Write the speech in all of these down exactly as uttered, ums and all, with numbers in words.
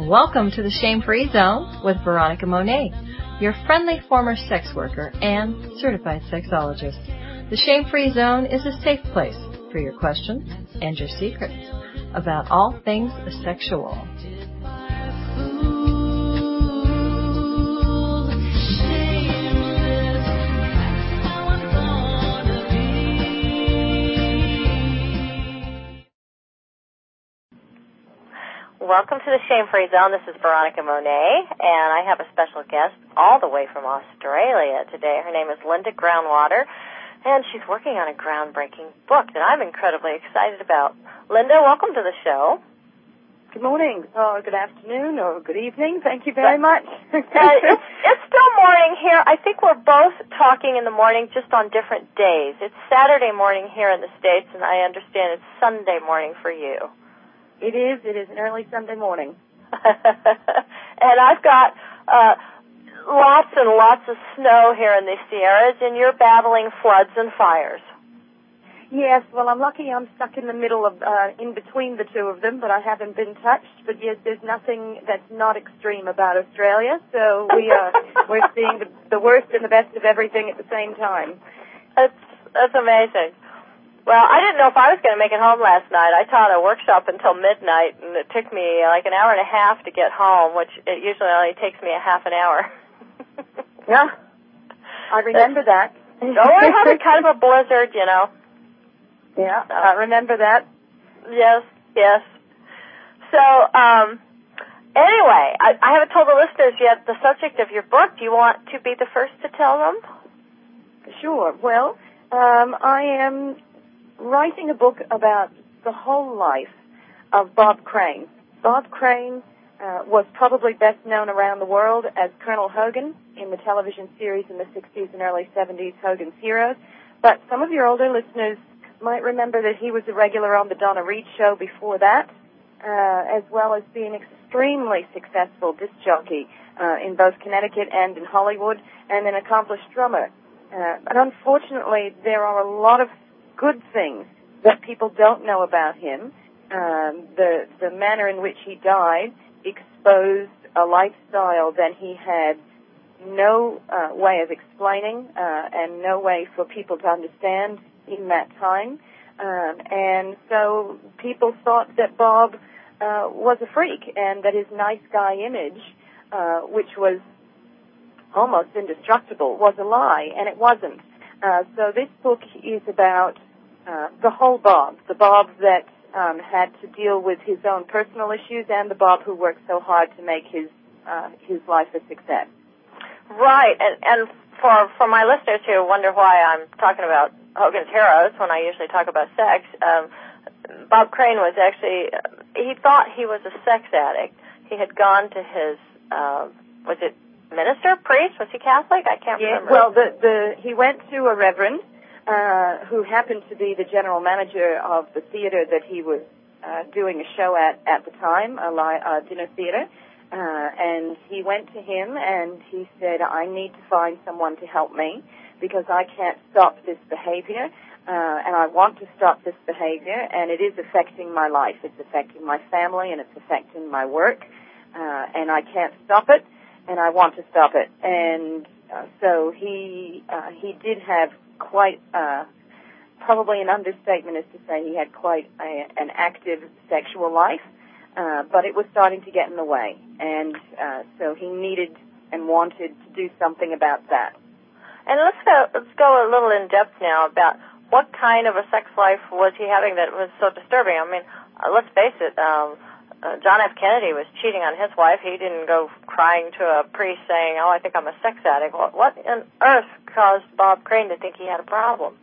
Welcome to the Shame-Free Zone with Veronica Monet, your friendly former sex worker and certified sexologist. The Shame-Free Zone is a safe place for your questions and your secrets about all things sexual. Welcome to the Shame-Free Zone. This is Veronica Monet, and I have a special guest all the way from Australia today. Her name is Linda Groundwater, and she's working on a groundbreaking book that I'm incredibly excited about. Linda, welcome to the show. Good morning, or good afternoon, or good evening. Thank you very much. uh, it's, it's still morning here. I think we're both talking in the morning, just on different days. It's Saturday morning here in the States, and I understand it's Sunday morning for you. It is. It is an early Sunday morning. And I've got uh, lots and lots of snow here in the Sierras, and you're battling floods and fires. Yes, well, I'm lucky I'm stuck in the middle of, uh, in between the two of them, but I haven't been touched. But yes, there's nothing that's not extreme about Australia, so we are, we're seeing the, the worst and the best of everything at the same time. That's, that's amazing. Well, I didn't know if I was going to make it home last night. I taught a workshop until midnight, and it took me like an hour and a half to get home, which it usually only takes me a half an hour. Yeah, I remember that. Oh, we're having kind of a blizzard, you know. Yeah, so. I remember that. Yes, yes. So, um, anyway, I, I haven't told the listeners yet the subject of your book. Do you want to be the first to tell them? Sure. Well, um, I am writing a book about the whole life of Bob Crane. Bob Crane uh, was probably best known around the world as Colonel Hogan in the television series in the sixties and early seventies, Hogan's Heroes. But some of your older listeners might remember that he was a regular on the Donna Reed show before that, uh, as well as being an extremely successful disc jockey uh, in both Connecticut and in Hollywood, and an accomplished drummer. Uh, but unfortunately, there are a lot of good things that people don't know about him. Um, the the manner in which he died exposed a lifestyle that he had no uh, way of explaining uh, and no way for people to understand in that time. Um, and so people thought that Bob uh, was a freak and that his nice guy image, uh, which was almost indestructible, was a lie, and it wasn't. Uh, so this book is about uh, the whole Bob, the Bob that um, had to deal with his own personal issues and the Bob who worked so hard to make his uh, his life a success. Right, and, and for for my listeners who wonder why I'm talking about Hogan's Heroes when I usually talk about sex, um, Bob Crane was actually, he thought he was a sex addict. He had gone to his, uh, was it minister, priest? Was he Catholic? I can't yeah, remember. Well, the, the, he went to a reverend uh, who happened to be the general manager of the theater that he was uh, doing a show at at the time, a, li- a dinner theater, uh, and he went to him and he said, I need to find someone to help me because I can't stop this behavior, uh, and I want to stop this behavior, and it is affecting my life. It's affecting my family, and it's affecting my work, uh, and I can't stop it, and I want to stop it. And uh, so he uh, he did have quite, uh, probably an understatement is to say he had quite a, an active sexual life, uh, but it was starting to get in the way, and uh, so he needed and wanted to do something about that. And let's go, let's go a little in depth now about what kind of a sex life was he having that was so disturbing. I mean, uh, let's face it, um, uh, John F. Kennedy was cheating on his wife. He didn't go crying to a priest saying, oh, I think I'm a sex addict. What, what on earth caused Bob Crane to think he had a problem?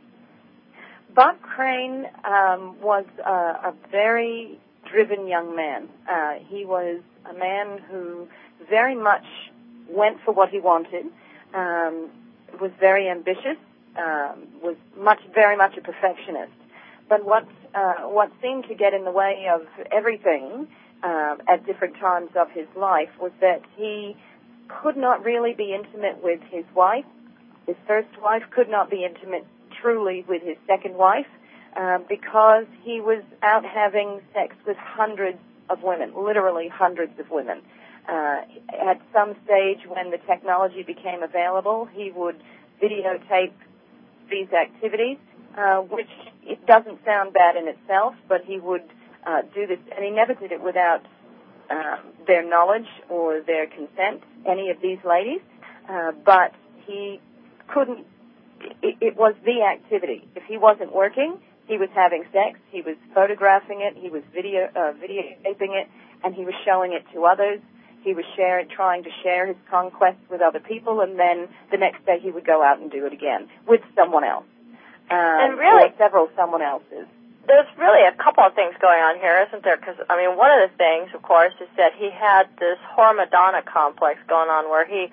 Bob Crane um, was uh, a very driven young man. Uh, he was a man who very much went for what he wanted, um, was very ambitious, um, was much, very much a perfectionist. But what uh, what seemed to get in the way of everything uh, at different times of his life was that he could not really be intimate with his wife. His first wife could not be intimate truly with his second wife uh, because he was out having sex with hundreds of women, literally hundreds of women. Uh, at some stage when the technology became available, he would videotape these activities, uh, which it doesn't sound bad in itself, but he would uh, do this, and he never did it without uh, their knowledge or their consent, any of these ladies, uh, but he couldn't, it, it was the activity. If he wasn't working, he was having sex, he was photographing it, he was video uh, videotaping it, and he was showing it to others. He was sharing, trying to share his conquests with other people, and then the next day he would go out and do it again with someone else. Um, and really, or several someone else's. There's really a couple of things going on here, isn't there? Because, I mean, one of the things, of course, is that he had this whore Madonna complex going on where he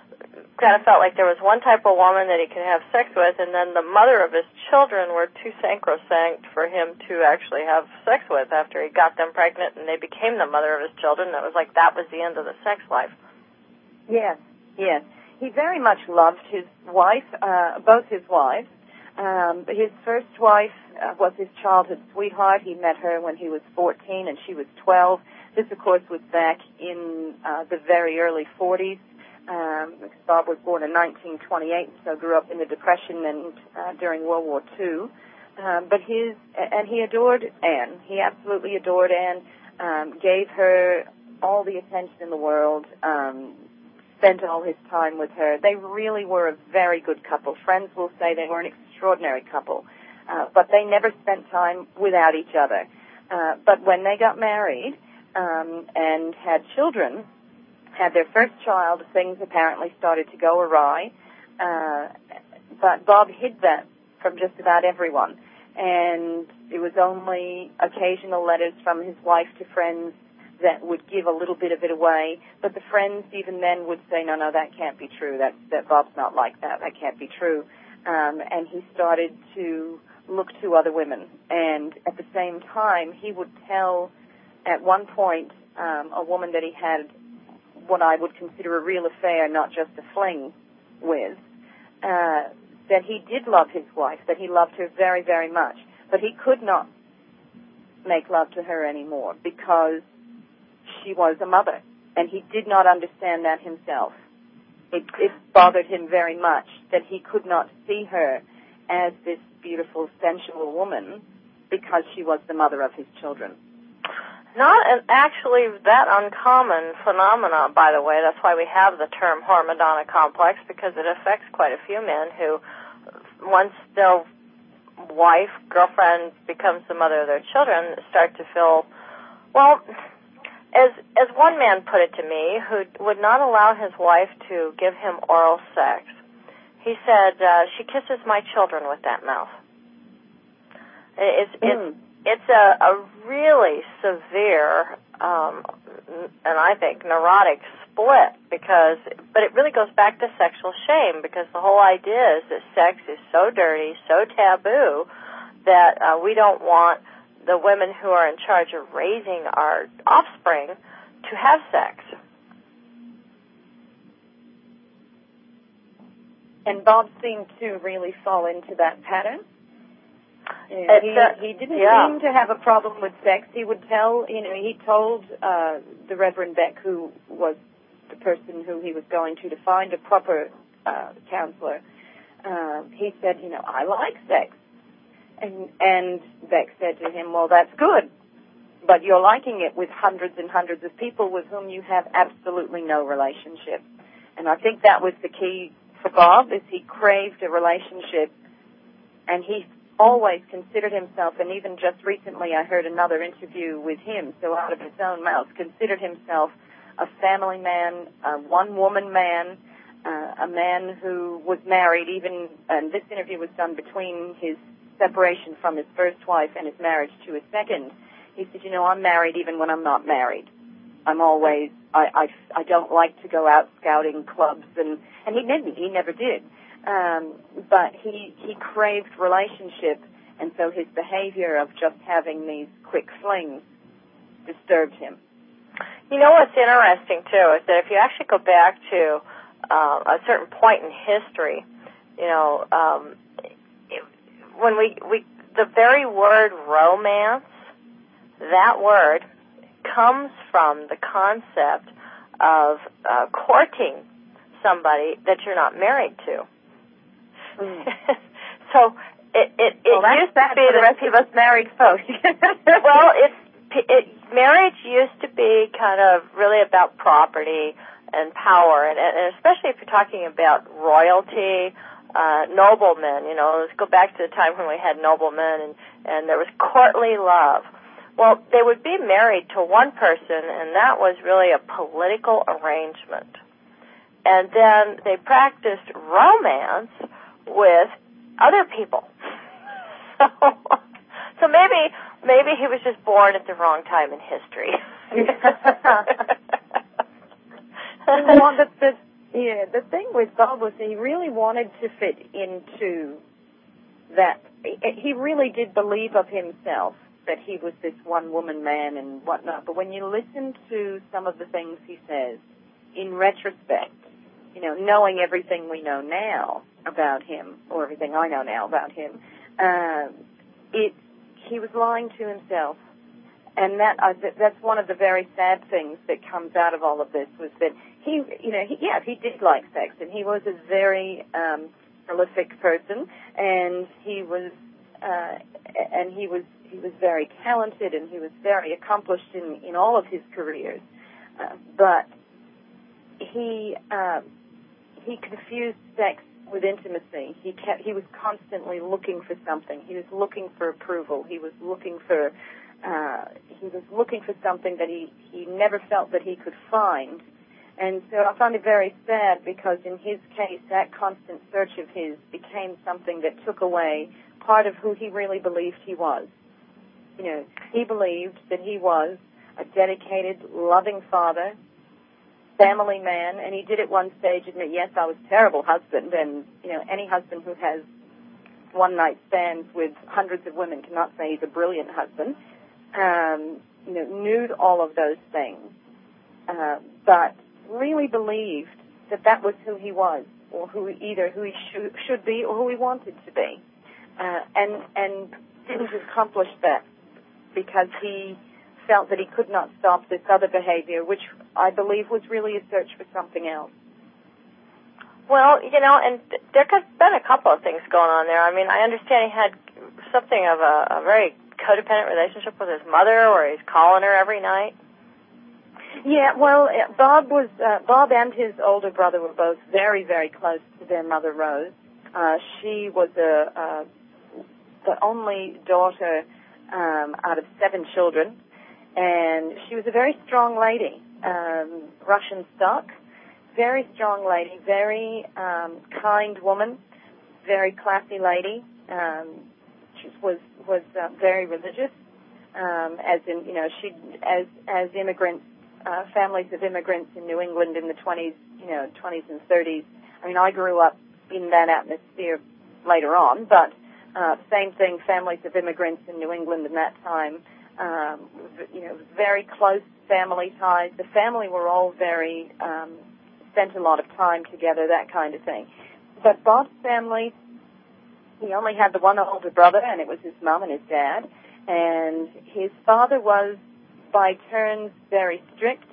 kind of felt like there was one type of woman that he could have sex with, and then the mother of his children were too sacrosanct for him to actually have sex with after he got them pregnant and they became the mother of his children. It was like that was the end of the sex life. Yes, yes. He very much loved his wife, uh, both his wives. Um, his first wife uh, was his childhood sweetheart. He met her when he was fourteen and she was twelve. This, of course, was back in uh, the very early forties. Um, Bob was born in nineteen twenty-eight, so grew up in the Depression and uh, during World War Two. Um, but his and he adored Anne. He absolutely adored Anne. Um, gave her all the attention in the world. Um, spent all his time with her. They really were a very good couple. Friends will say they were an extraordinary couple, uh, but they never spent time without each other. Uh, but when they got married um, and had children, had their first child, things apparently started to go awry. Uh, but Bob hid that from just about everyone. And it was only occasional letters from his wife to friends that would give a little bit of it away. But the friends even then would say, no, no, that can't be true. That, that Bob's not like that. That can't be true. Um, and he started to look to other women. And at the same time, he would tell at one point um, a woman that he had what I would consider a real affair, not just a fling with, uh, that he did love his wife, that he loved her very, very much, but he could not make love to her anymore because she was a mother, and he did not understand that himself. It, it bothered him very much that he could not see her as this beautiful, sensual woman because she was the mother of his children. Not an, actually that uncommon phenomena, by the way. That's why we have the term whore Madonna complex, because it affects quite a few men who, once their wife, girlfriend becomes the mother of their children, start to feel, well, as as one man put it to me, who would not allow his wife to give him oral sex. He said, uh, she kisses my children with that mouth. It's, mm. it's It's a, a really severe, um, and I think neurotic split, because, but it really goes back to sexual shame, because the whole idea is that sex is so dirty, so taboo, that uh, we don't want the women who are in charge of raising our offspring to have sex. And Bob seemed to really fall into that pattern. He, a, he didn't yeah. seem to have a problem with sex. He would tell, you know, he told uh, the Reverend Beck, who was the person who he was going to to find a proper uh, counselor, uh, he said, you know, I like sex. And, and Beck said to him, well, that's good, but you're liking it with hundreds and hundreds of people with whom you have absolutely no relationship. And I think that was the key for Bob, is he craved a relationship, and he always considered himself, and even just recently I heard another interview with him, so out of his own mouth, considered himself a family man, a one-woman man, uh, a man who was married even, and this interview was done between his separation from his first wife and his marriage to his second. He said, you know, I'm married even when I'm not married. I'm always, I, I, I don't like to go out scouting clubs, and, and he didn't, he never did. Um, but he, he craved relationship, and so his behavior of just having these quick flings disturbed him. You know what's interesting, too, is that if you actually go back to uh, a certain point in history, you know, um, it, when we, we, the very word romance, that word comes from the concept of uh, courting somebody that you're not married to. Mm. So it it, it well, used to be for the rest people, of us married folks. Well, it's it, marriage used to be kind of really about property and power, and, and especially if you're talking about royalty, uh, noblemen. You know, let's go back to the time when we had noblemen, and and there was courtly love. Well, they would be married to one person, and that was really a political arrangement. And then they practiced romance with other people. So, so maybe maybe he was just born at the wrong time in history. Well, the, the, yeah, the thing with Bob was he really wanted to fit into that. He really did believe of himself that he was this one-woman man and whatnot. But when you listen to some of the things he says, in retrospect, you know, knowing everything we know now about him, or everything I know now about him, uh, it he was lying to himself. And that uh, that's one of the very sad things that comes out of all of this, was that he, you know, he, yeah, he did like sex, and he was a very um, prolific person, and he was, uh, and he was, he was very talented, and he was very accomplished in, in all of his careers. Uh, but he uh, he confused sex with intimacy. He kept, he was constantly looking for something. He was looking for approval. He was looking for Uh, he was looking for something that he, he never felt that he could find. And so I find it very sad, because in his case, that constant search of his became something that took away part of who he really believed he was. You know, he believed that he was a dedicated, loving father, family man, and he did at one stage admit, yes, I was a terrible husband, and, you know, any husband who has one-night stands with hundreds of women cannot say he's a brilliant husband. Um, you know, knew all of those things, uh, but really believed that that was who he was, or who either who he should, should be, or who he wanted to be, uh, and and didn't accomplish that because he felt that he could not stop this other behavior, which I believe was really a search for something else. Well, you know, and there has been a couple of things going on there. I mean, I understand he had something of a, a very codependent relationship with his mother, where he's calling her every night. Yeah, well, Bob was uh, Bob and his older brother were both very, very close to their mother, Rose. Uh, she was a, uh, the only daughter um, out of seven children, and she was a very strong lady, um, Russian stock, very strong lady, very um, kind woman, very classy lady. Um, she was was uh, very religious, um, as in, you know, she as as immigrants, uh, families of immigrants in New England in the twenties, you know, twenties and thirties. I mean, I grew up in that atmosphere later on, but uh, same thing. Families of immigrants in New England in that time, um, you know, very close family ties. The family were all very um, spent a lot of time together, that kind of thing. But Bob's family, he only had the one older brother, and it was his mom and his dad. And his father was, by turns, very strict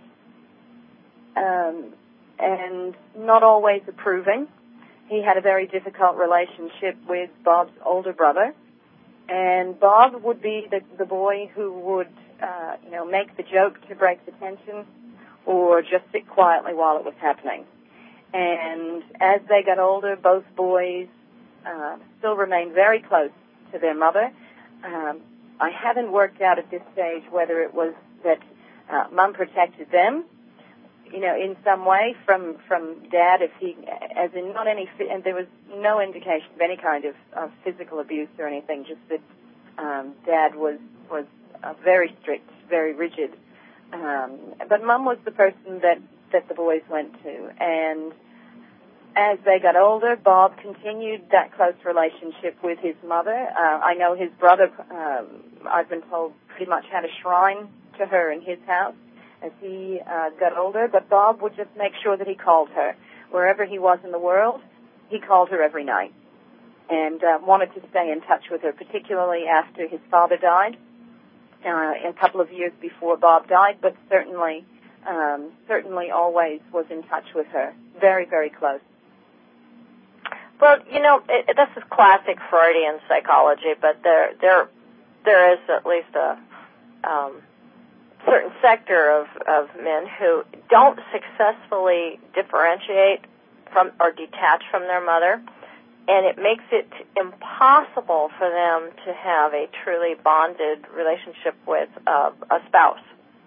um, and not always approving. He had a very difficult relationship with Bob's older brother. And Bob would be the, the boy who would, uh, you know, make the joke to break the tension, or just sit quietly while it was happening. And as they got older, both boys uh, still remained very close to their mother. Um, I haven't worked out at this stage whether it was that uh, Mum protected them, you know, in some way from from Dad, if he, as in not any, and there was no indication of any kind of, of physical abuse or anything. Just that um, Dad was was uh, very strict, very rigid. Um, but Mum was the person that, that the boys went to. And as they got older, Bob continued that close relationship with his mother. Uh, I know his brother, um, I've been told, pretty much had a shrine to her in his house as he uh, got older. But Bob would just make sure that he called her. Wherever he was in the world, he called her every night and uh, wanted to stay in touch with her, particularly after his father died. uh, a couple of years before Bob died, but certainly, um, certainly always was in touch with her. Very, very close. Well, you know, it, it, this is classic Freudian psychology, but there, there, there is at least a um, certain sector of, of men who don't successfully differentiate from or detach from their mother, and it makes it impossible for them to have a truly bonded relationship with uh, a spouse.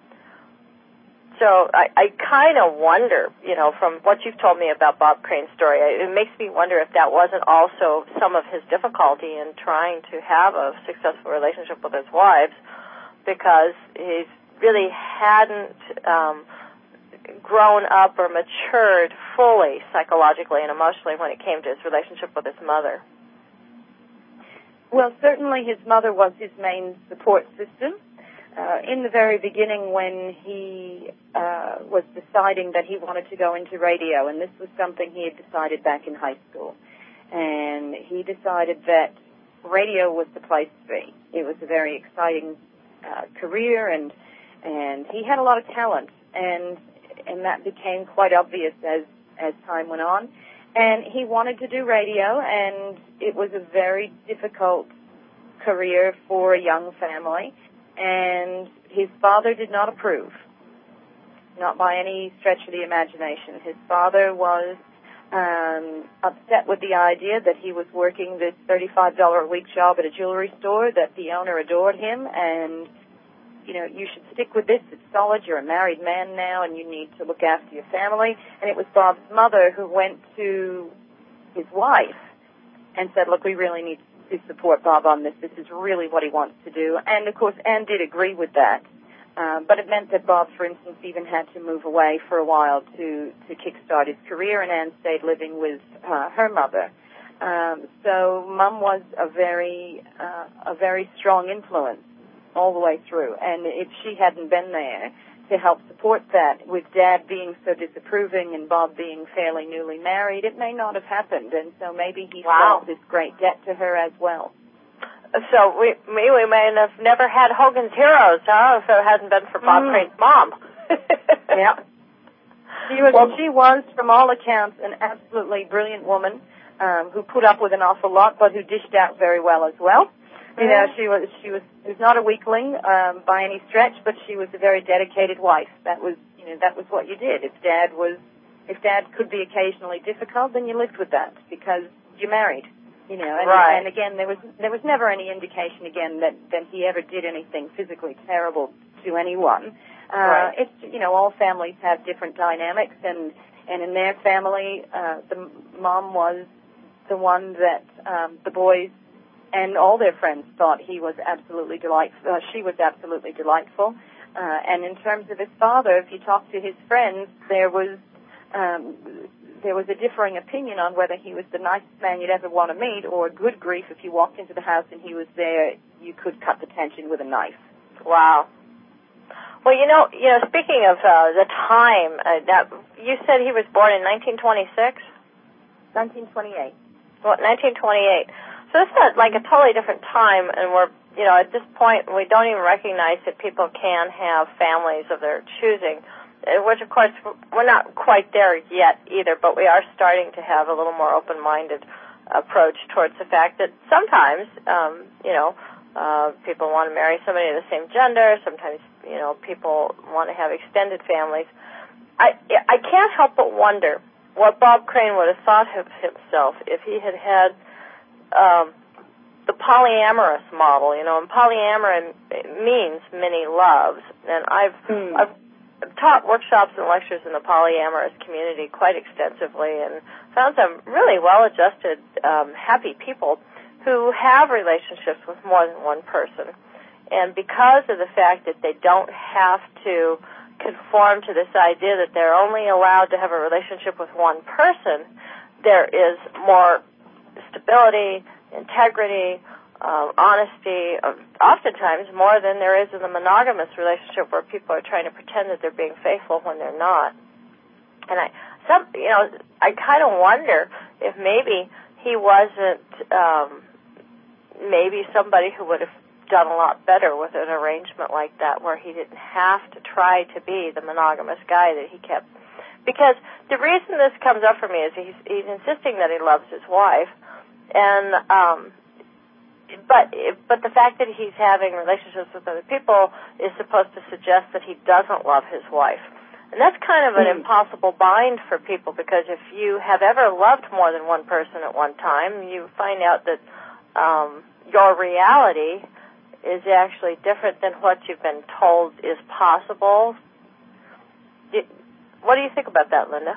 So I, I kind of wonder, you know, from what you've told me about Bob Crane's story, it makes me wonder if that wasn't also some of his difficulty in trying to have a successful relationship with his wives, because he's really hadn't um, grown up or matured fully psychologically and emotionally when it came to his relationship with his mother. Well, certainly his mother was his main support system. Uh, in the very beginning, when he uh, was deciding that he wanted to go into radio, and this was something he had decided back in high school, and he decided that radio was the place to be. It was a very exciting uh, career, and and he had a lot of talent, and and that became quite obvious as as time went on. And he wanted to do radio, and it was a very difficult career for a young family. And his father did not approve, not by any stretch of the imagination. His father was um, upset with the idea that he was working this thirty-five dollars a week job at a jewelry store, that the owner adored him, and, you know, you should stick with this. It's solid. You're a married man now, and you need to look after your family. And it was Bob's mother who went to his wife and said, look, we really need to to support Bob on this. This is really what he wants to do. And, of course, Anne did agree with that. Um, but it meant that Bob, for instance, even had to move away for a while to, to kickstart his career, and Anne stayed living with uh, her mother. Um, so Mum was a very, uh, a very strong influence all the way through. And if she hadn't been there to help support that, with Dad being so disapproving and Bob being fairly newly married, it may not have happened. And so maybe he wow. felt this great debt to her as well. So we, we, we may have never had Hogan's Heroes, huh, if it hadn't been for Bob mm. Crane's mom. Yeah. She was, well, she was, from all accounts, an absolutely brilliant woman um, who put up with an awful lot, but who dished out very well as well. You know, she was she was, she was not a weakling um, by any stretch, but she was a very dedicated wife. That was, you know, that was what you did. If Dad was, if Dad could be occasionally difficult, then you lived with that because you married. You know, and, right. and again, there was there was never any indication again that that he ever did anything physically terrible to anyone. Uh, right. It's, you know, all families have different dynamics, and and in their family, uh, the mom was the one that um, the boys and all their friends thought he was absolutely delightful. Uh, she was absolutely delightful. Uh, and in terms of his father, if you talk to his friends, there was um, there was a differing opinion on whether he was the nicest man you'd ever want to meet, or good grief, if you walked into the house and he was there, you could cut the tension with a knife. Wow. Well, you know, you know, speaking of uh, the time, uh, that you said he was born in nineteen twenty-six? nineteen twenty-eight. Well, nineteen twenty-eight. So this is like a totally different time, and we're, you know, at this point, we don't even recognize that people can have families of their choosing, which, of course, we're not quite there yet either, but we are starting to have a little more open-minded approach towards the fact that sometimes, um, you know, uh, people want to marry somebody of the same gender. Sometimes, you know, people want to have extended families. I, I can't help but wonder what Bob Crane would have thought of himself if he had had Um, the polyamorous model, you know, and polyamory means many loves. And I've, mm. I've taught workshops and lectures in the polyamorous community quite extensively and found some really well-adjusted, um, happy people who have relationships with more than one person. And because of the fact that they don't have to conform to this idea that they're only allowed to have a relationship with one person, there is more stability, integrity, uh, honesty, uh, oftentimes more than there is in the monogamous relationship where people are trying to pretend that they're being faithful when they're not. And I, some, you know, I kind of wonder if maybe he wasn't, um, maybe somebody who would have done a lot better with an arrangement like that, where he didn't have to try to be the monogamous guy that he kept. Because the reason this comes up for me is he's, he's insisting that he loves his wife, and um, but but the fact that he's having relationships with other people is supposed to suggest that he doesn't love his wife. And that's kind of an mm. impossible bind for people, because if you have ever loved more than one person at one time, you find out that um, your reality is actually different than what you've been told is possible. It, what do you think about that, Linda?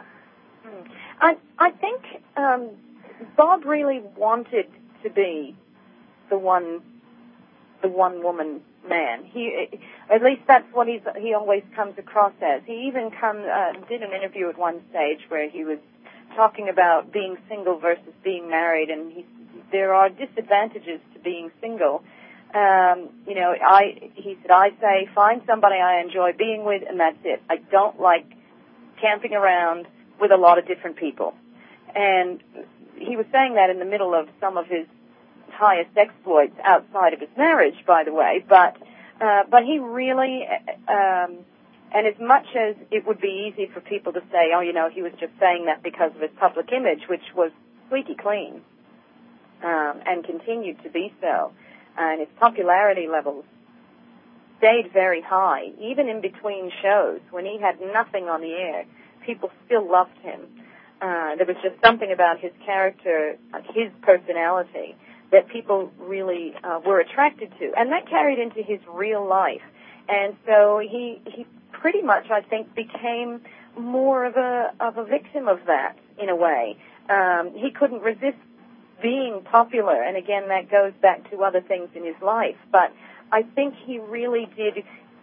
I I think um, Bob really wanted to be the one the one woman man. He, at least that's what he's, he always comes across as. He even come, uh, did an interview at one stage where he was talking about being single versus being married, and he, there are disadvantages to being single. Um, you know, I, he said, I say, find somebody I enjoy being with, and that's it. I don't like camping around with a lot of different people. And he was saying that in the middle of some of his highest exploits outside of his marriage, by the way, but uh, but he really, um, and as much as it would be easy for people to say, oh, you know, he was just saying that because of his public image, which was squeaky clean, um, and continued to be so, and his popularity levels stayed very high, even in between shows, when he had nothing on the air, people still loved him. Uh, there was just something about his character, his personality, that people really uh, were attracted to, and that carried into his real life. And so he he pretty much, I think, became more of a of a victim of that in a way. Um, he couldn't resist being popular, and again, that goes back to other things in his life. But I think he really did.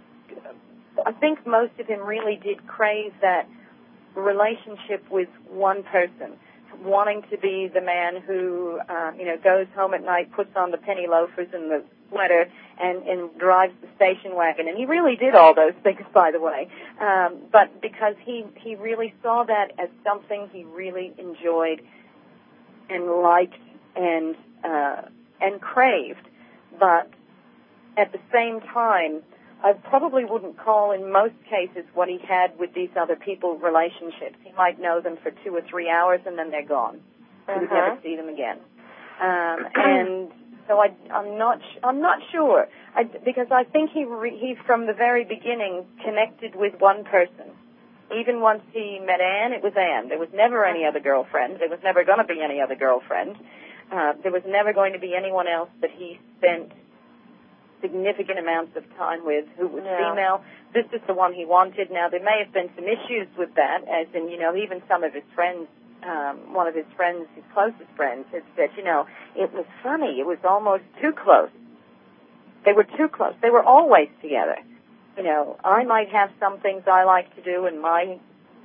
I think most of him really did crave that relationship with one person, wanting to be the man who, um, you know, goes home at night, puts on the penny loafers and the sweater, and, and drives the station wagon. And he really did all those things, by the way. Um, but because he, he really saw that as something he really enjoyed and liked and, uh, and craved. But at the same time, I probably wouldn't call in most cases what he had with these other people relationships. He might know them for two or three hours and then they're gone. Uh-huh. He would never see them again. Um, and so I, I'm not, I'm not sure, I, because I think he, re, he from the very beginning connected with one person. Even once he met Anne, it was Anne. There was never any other girlfriend. There was never going to be any other girlfriend. Uh, there was never going to be anyone else that he spent significant amounts of time with who was yeah. female. This is the one he wanted. Now, there may have been some issues with that, as in, you know, even some of his friends, um, one of his friends, his closest friends, had said, you know, it was funny. It was almost too close. They were too close. They were always together. You know, I might have some things I like to do, and my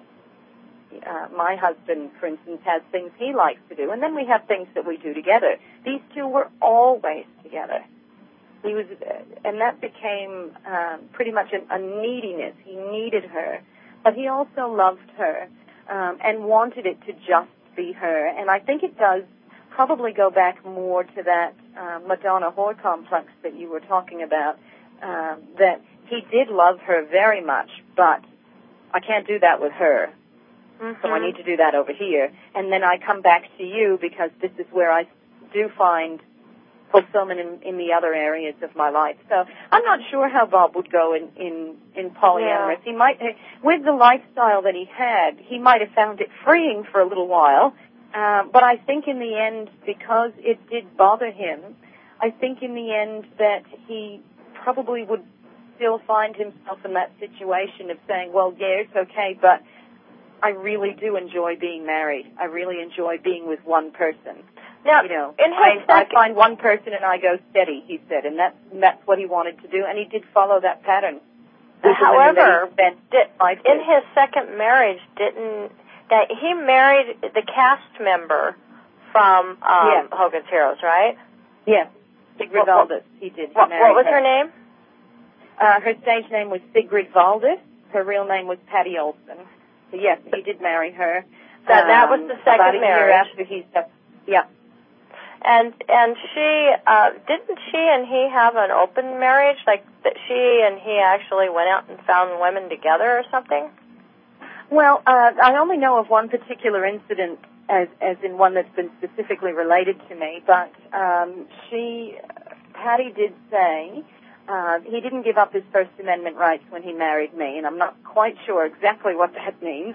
uh, my husband, for instance, has things he likes to do, and then we have things that we do together. These two were always together. He was, and that became um, pretty much a, a neediness. He needed her, but he also loved her um, and wanted it to just be her. And I think it does probably go back more to that uh, Madonna whore complex that you were talking about, uh, that he did love her very much, but I can't do that with her. Mm-hmm. So I need to do that over here. And then I come back to you because this is where I do find fulfillment in, in the other areas of my life. So I'm not sure how Bob would go in, in, in polyamorous. Yeah. He might, with the lifestyle that he had, he might have found it freeing for a little while. Uh, but I think in the end, because it did bother him, I think in the end that he probably would still find himself in that situation of saying, well, yeah, it's okay, but I really do enjoy being married. I really enjoy being with one person. Now, you know, in his I, I find one person and I go steady, he said, and that's, that's what he wanted to do, and he did follow that pattern. However, did, in his second marriage, didn't that he married the cast member from um, yes. Hogan's Heroes, right? Yes, Sigrid Valdis. He did. He what, what was her, her name? Uh, her stage name was Sigrid Valdis. Her real name was Patty Olson. So yes, he did marry her. That, that was um, the second about a marriage. year after he. Yeah. And and she uh, didn't she and he have an open marriage, like that she and he actually went out and found women together or something? Well, uh, I only know of one particular incident, as as in one that's been specifically related to me. But um, she, Patty, did say uh, he didn't give up his First Amendment rights when he married me, and I'm not quite sure exactly what that means.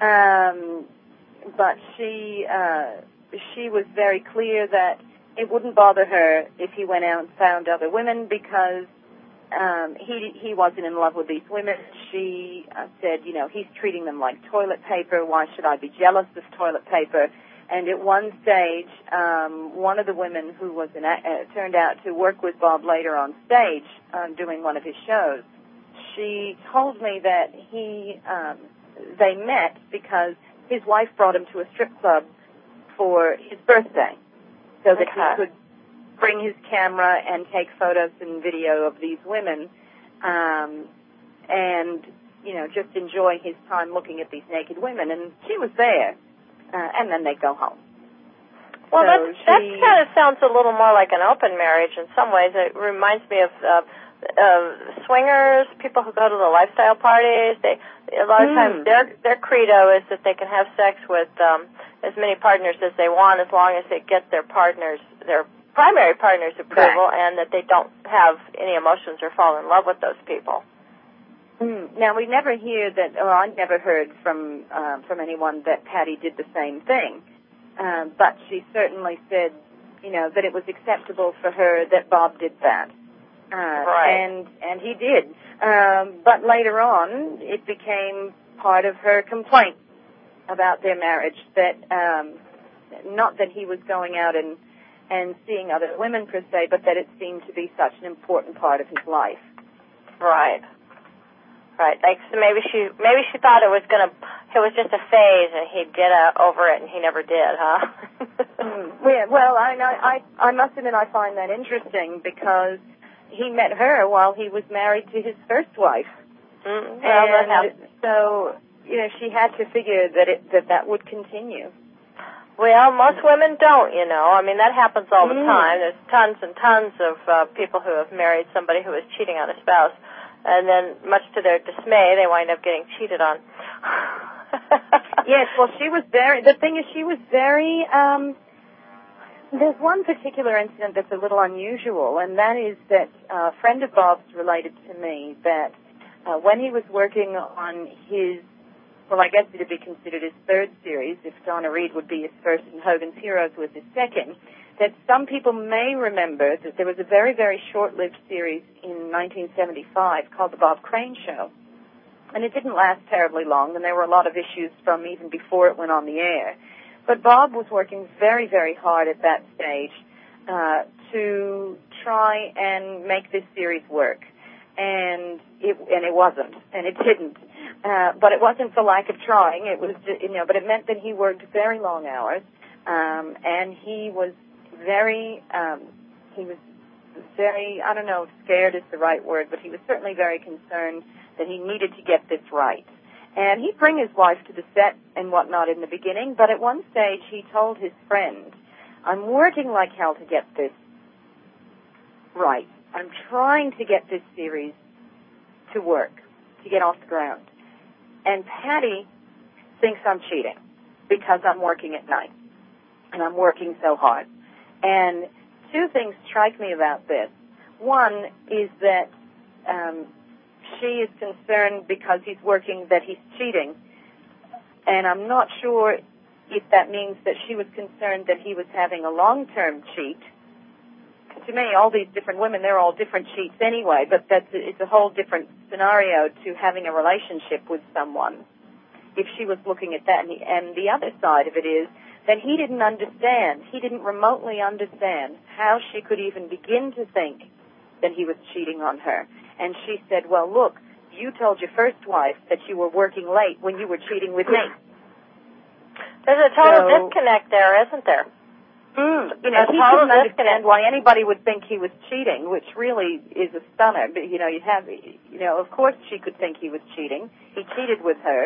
Um, but she. Uh, She was very clear that it wouldn't bother her if he went out and found other women because um, he he wasn't in love with these women. She uh, said, you know, he's treating them like toilet paper. Why should I be jealous of toilet paper? And at one stage, um, one of the women who was an, uh, turned out to work with Bob later on stage um, doing one of his shows, she told me that he um, they met because his wife brought him to a strip club for his birthday, so that okay. he could bring his camera and take photos and video of these women, um, and, you know, just enjoy his time looking at these naked women. And she was there, uh, and then they'd go home. Well, so that, she, that kind of sounds a little more like an open marriage in some ways. It reminds me of uh, uh, swingers, people who go to the lifestyle parties. They a lot of mm. times their their credo is that they can have sex with um, as many partners as they want, as long as they get their partners, their primary partner's approval, right. and that they don't have any emotions or fall in love with those people. Mm. Now, we never hear that, or I never heard from um, from anyone that Patty did the same thing. Um, but she certainly said, you know, that it was acceptable for her that Bob did that. Uh, right. And and he did. Um, but later on, it became part of her complaint about their marriage, that um, not that he was going out and, and seeing other women per se, but that it seemed to be such an important part of his life. Right. Right. Like so maybe she maybe she thought it was gonna it was just a phase and he'd get uh, over it, and he never did, huh? mm, yeah, well, I, I I must admit I find that interesting because he met her while he was married to his first wife, mm, well, and so you know she had to figure that it that that would continue. Well, most women don't, you know. I mean, that happens all the mm. time. There's tons and tons of uh, people who have married somebody who is cheating on a spouse. And then, much to their dismay, they wind up getting cheated on. Yes, well, she was very, the thing is, she was very, um, there's one particular incident that's a little unusual, and that is that uh, a friend of Bob's related to me that uh, when he was working on his, well, I guess it would be considered his third series, if Donna Reed would be his first and Hogan's Heroes was his second, that some people may remember that there was a very, very short-lived series in nineteen seventy-five called The Bob Crane Show. And it didn't last terribly long, and there were a lot of issues from even before it went on the air. But Bob was working very, very hard at that stage uh, to try and make this series work. And it, and it wasn't, and it didn't. Uh, but it wasn't for lack of trying. It was, you know, but it meant that he worked very long hours, um, and he was very, um, he was very, I don't know if scared is the right word, but he was certainly very concerned that he needed to get this right. And he'd bring his wife to the set and whatnot in the beginning, but at one stage he told his friend, I'm working like hell to get this right. I'm trying to get this series to work, to get off the ground. And Patty thinks I'm cheating because I'm working at night and I'm working so hard. And two things strike me about this. One is that um, she is concerned because he's working that he's cheating, and I'm not sure if that means that she was concerned that he was having a long-term cheat. To me, all these different women, they're all different cheats anyway, but that's it's a whole different scenario to having a relationship with someone. If she was looking at that, and the, and the other side of it is that he didn't understand, he didn't remotely understand how she could even begin to think that he was cheating on her. And she said, well, look, you told your first wife that you were working late when you were cheating with me. There's a total so, disconnect there, isn't there? Mm, you know, he couldn't understand why anybody would think he was cheating, which really is a stunner. But, you know, you have, you know, of course she could think he was cheating. He cheated with her.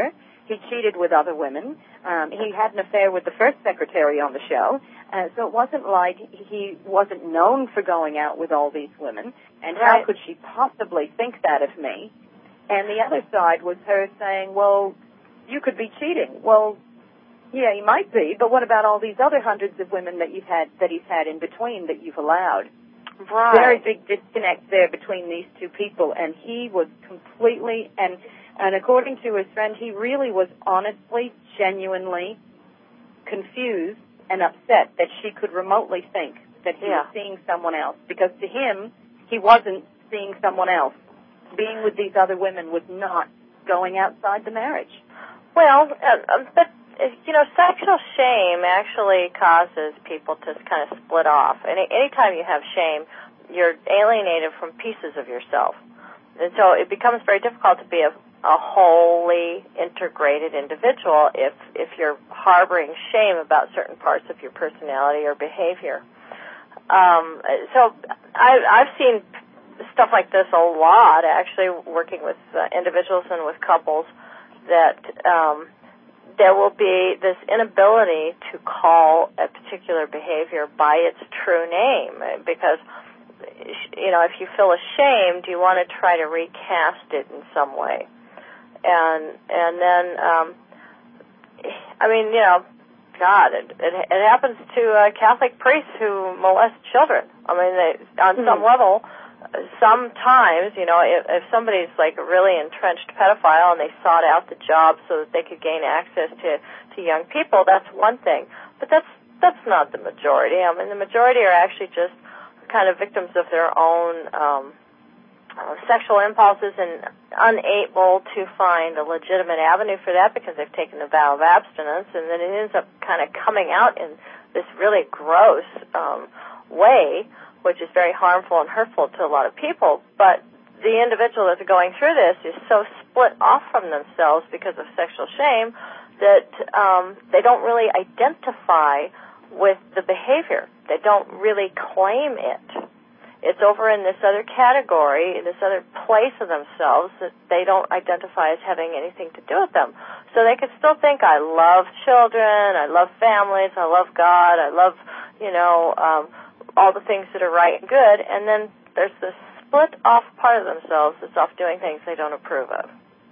He cheated with other women. Um, he had an affair with the first secretary on the show. Uh, so it wasn't like he wasn't known for going out with all these women. And Right. how could she possibly think that of me? And the other side was her saying, well, you could be cheating. Well, yeah, he might be, but what about all these other hundreds of women that you've had, that he's had in between that you've allowed? Right. Very big disconnect there between these two people, and he was completely, and and according to his friend, he really was honestly, genuinely confused and upset that she could remotely think that he Yeah. was seeing someone else, because to him, he wasn't seeing someone else. Being with these other women was not going outside the marriage. Well, uh, but, you know, sexual shame actually causes people to kind of split off. Any anytime you have shame, you're alienated from pieces of yourself. And so it becomes very difficult to be a, a wholly integrated individual if, if you're harboring shame about certain parts of your personality or behavior. Um, so I, I've seen stuff like this a lot, actually, working with uh, individuals and with couples, that um, there will be this inability to call a particular behavior by its true name, because, you know, if you feel ashamed, you want to try to recast it in some way. And and then, um, I mean, you know, God, it, it, it happens to uh, Catholic priests who molest children. I mean, they, on mm-hmm. some level, sometimes, you know, if, if somebody's like a really entrenched pedophile and they sought out the job so that they could gain access to, to young people, that's one thing. But that's that's not the majority. I mean, the majority are actually just kind of victims of their own um, uh, sexual impulses and unable to find a legitimate avenue for that because they've taken the vow of abstinence, and then it ends up kind of coming out in this really gross um, way, which is very harmful and hurtful to a lot of people. But the individual that's going through this is so split off from themselves because of sexual shame that um, they don't really identify with the behavior. They don't really claim it. It's over in this other category, this other place of themselves that they don't identify as having anything to do with them. So they can still think, I love children, I love families, I love God, I love, you know, um, all the things that are right and good, and then there's this split off part of themselves that's off doing things they don't approve of.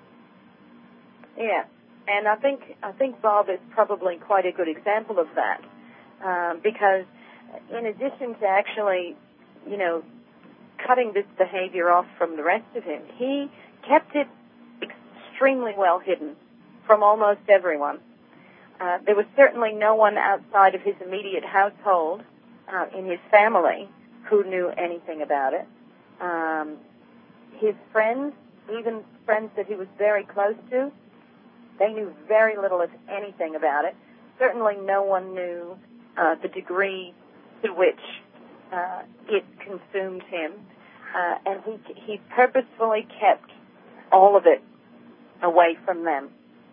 Yeah, and I think I think Bob is probably quite a good example of that, um, because in addition to actually, you know, cutting this behavior off from the rest of him, he kept it extremely well hidden from almost everyone. Uh, there was certainly no one outside of his immediate household, Uh, in his family, who knew anything about it. Um, his friends, even friends that he was very close to, they knew very little, if anything, about it. Certainly no one knew uh, the degree to which uh, it consumed him. Uh, and he, he purposefully kept all of it away from them.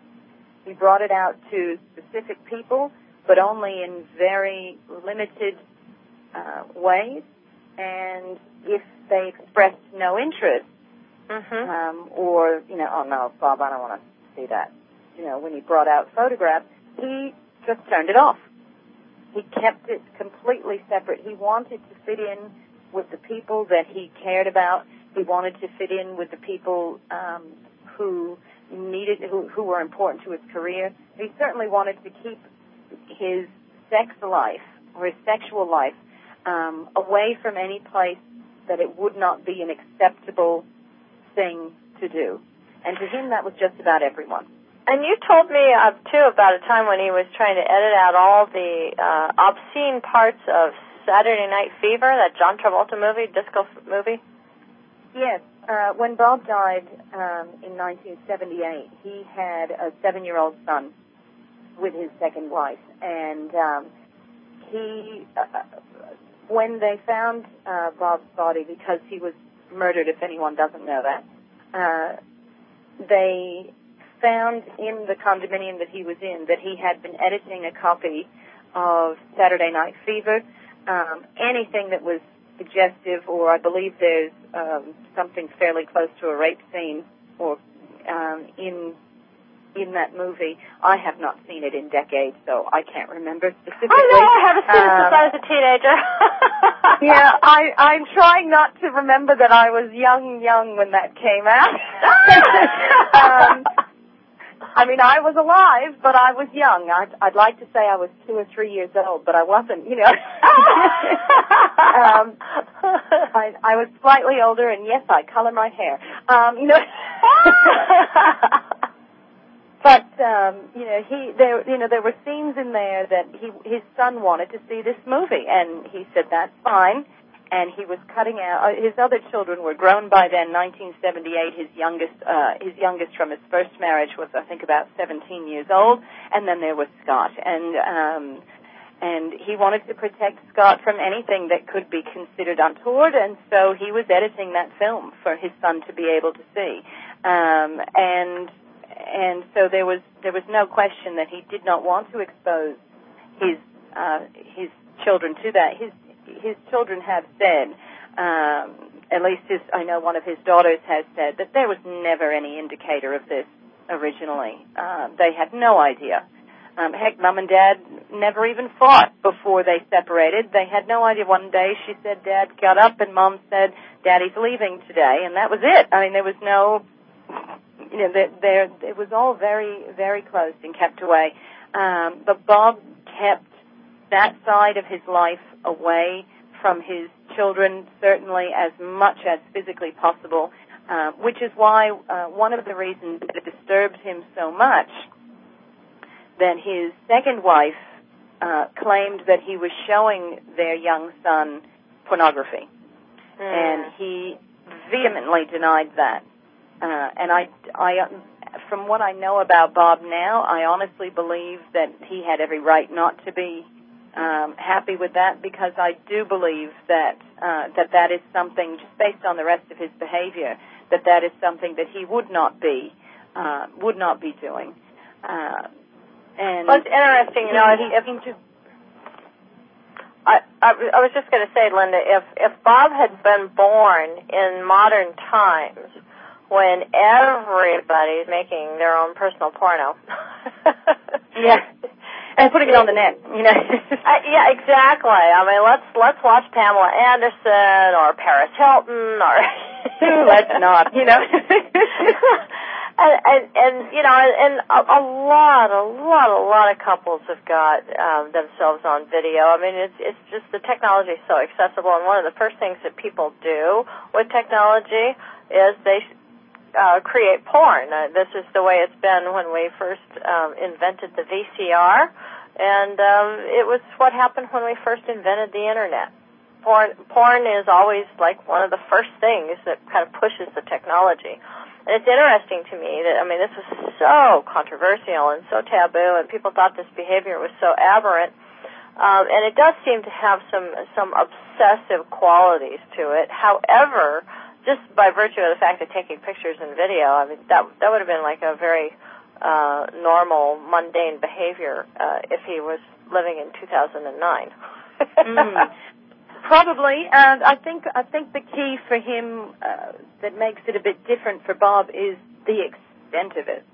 He brought it out to specific people, but only in very limited Uh, ways, and if they expressed no interest, mm-hmm. um, or, you know, oh no, Bob, I don't want to see that. You know, when he brought out photographs, he just turned it off. He kept it completely separate. He wanted to fit in with the people that he cared about. He wanted to fit in with the people um, who needed, who, who were important to his career. He certainly wanted to keep his sex life or his sexual life Um, away from any place that it would not be an acceptable thing to do. And to him, that was just about everyone. And you told me, uh, too, about a time when he was trying to edit out all the uh, obscene parts of Saturday Night Fever, that John Travolta movie, disco movie. Yes. Uh, when Bob died um, in nineteen seventy-eight, he had a seven-year-old son with his second wife. And um, he... Uh, When they found uh, Bob's body, because he was murdered, if anyone doesn't know that, uh, they found in the condominium that he was in that he had been editing a copy of Saturday Night Fever, um, anything that was suggestive, or I believe there's um, something fairly close to a rape scene or um, in in that movie. I have not seen it in decades, so I can't remember specifically. I know, I haven't seen it since Um, I was a teenager. yeah, I, I'm trying not to remember that I was young, young when that came out. um, I mean, I was alive, but I was young. I'd, I'd like to say I was two or three years old, but I wasn't, you know. um, I, I was slightly older, and yes, I color my hair. Um, you know. But um, you know, he there you know there were scenes in there that he his son wanted to see this movie, and he said that's fine. And he was cutting out. Uh, his other children were grown by then. nineteen seventy-eight. His youngest, uh, his youngest from his first marriage was, I think, about seventeen years old. And then there was Scott, and um, and he wanted to protect Scott from anything that could be considered untoward. And so he was editing that film for his son to be able to see. Um, and and so there was there was no question that he did not want to expose his uh, his children to that. His His children have said, um, at least his, I know one of his daughters has said, that there was never any indicator of this originally. Uh, they had no idea. Um, heck, Mom and Dad never even fought before they separated. They had no idea. One day she said Dad got up and Mom said Daddy's leaving today, and that was it. I mean, there was no, you know, there, there it was all very, very closed and kept away. Um, but Bob kept that side of his life away from his children, certainly as much as physically possible, uh, which is why uh, one of the reasons that it disturbed him so much that his second wife uh, claimed that he was showing their young son pornography. Mm. And he vehemently denied that. Uh, and I, I, from what I know about Bob now, I honestly believe that he had every right not to be Um, happy with that, because I do believe that uh, that that is something, just based on the rest of his behavior, that that is something that he would not be uh, would not be doing. Uh, and well, it's interesting, you know. If, if, I, I, I was just going to say, Linda, if if Bob had been born in modern times, when everybody's making their own personal porno, yeah. And putting it on the net, you know. uh, yeah, exactly. I mean, let's let's watch Pamela Anderson or Paris Hilton or let's not, you know. and, and and you know, and a, a lot, a lot, a lot of couples have got um, themselves on video. I mean, it's it's just the technology is so accessible, and one of the first things that people do with technology is they Uh, create porn. Uh, this is the way it's been when we first um, invented the V C R, and um, it was what happened when we first invented the Internet. Porn, porn is always like one of the first things that kind of pushes the technology. And it's interesting to me that, I mean, this was so controversial and so taboo, and people thought this behavior was so aberrant. Um, and it does seem to have some some obsessive qualities to it. However, just by virtue of the fact of taking pictures and video, I mean, that that would have been like a very uh, normal, mundane behavior uh, if he was living in two thousand nine. mm, probably, and I think I think the key for him uh, that makes it a bit different for Bob is the extent of it.